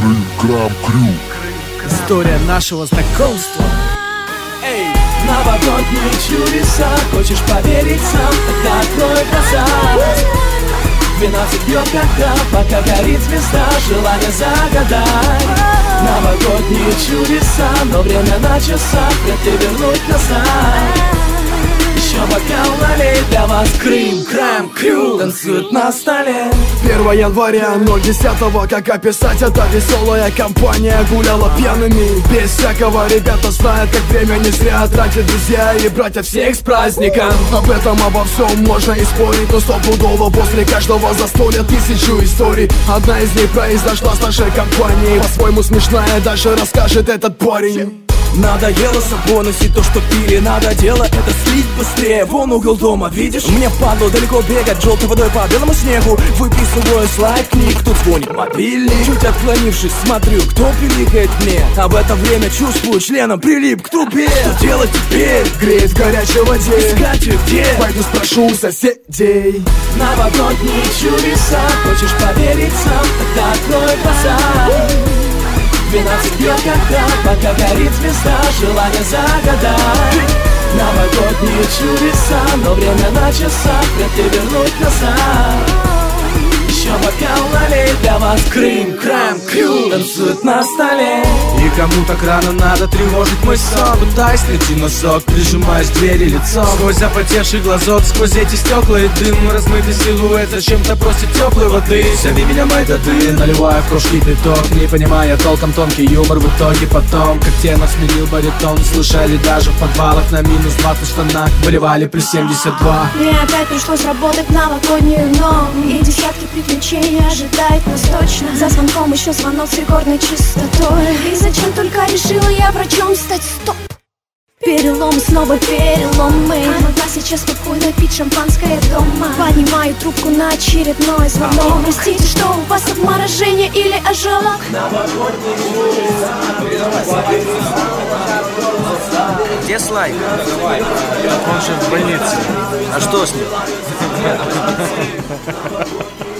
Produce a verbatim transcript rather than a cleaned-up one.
Крым Крю. История нашего знакомства. Эй, новогодние чудеса, хочешь поверить сам, тогда открой глаза. Двенадцать бьет когда, пока горит звезда, желание загадай. Новогодние чудеса, но время на часах, вряд ли вернуть назад. Еще бокал налей, для вас Крым Крым Крю танцует на столе. Первого января ноль десятого, как описать это? Веселая компания гуляла пьяными, без всякого. Ребята знают, как время не зря тратят друзья и братья, всех с праздником. Об этом, обо всем можно и спорить, но стопудово после каждого застолья тысячу историй. Одна из них произошла с нашей компанией, по-своему смешная, дальше расскажет этот парень. Надоело с собой носить то, что пили. Надо дело это слить быстрее. Вон угол дома, видишь? Мне падло далеко бегать желтой водой по белому снегу. Выписываю слайд книг, тут звонит мобильник. Чуть отклонившись, смотрю, кто пиликает мне. А в это время чувствую, членом прилип к трубе. Что делать теперь? Греть в горячей воде. Искать ее где? Пойду спрошу у соседей. Новогодние чудеса, хочешь поверить сам, тогда открой глаза. Двенадцать бьет когда, пока горит звезда, желание загадай. Новогодние чудеса, но время на часах, вряд ли вернуть назад. Еще бокал налей, для вас Крым Крым Крю танцует на столе. И кому так рано надо тревожить мой сон? Пытаясь найти носок, прижимаясь к двери лицом. Сквозь запотевший глазок, сквозь эти стекла и дым, размытый силуэт зачем-то просит теплой воды. Зови меня, мои даты, наливая в кружки биток, не понимая толком тонкий юмор. В итоге потом, как тенор сменил баритон, слышали даже в подвалах на минус двадцать штанах выливали плюс семьдесят два. Мне опять пришлось работать в новогоднюю ночь, и десятки приключений ожидает нас точно. За звонком еще звонок с рекордной частотой. И зачем только решила я врачом стать? Стоп! Переломы, снова переломы. А могла сейчас спокойно пить шампанское дома. Поднимаю трубку на очередной звонок. Простите, что у вас обморожение или ожог? Где Слайк? Он же в больнице. А что с ним?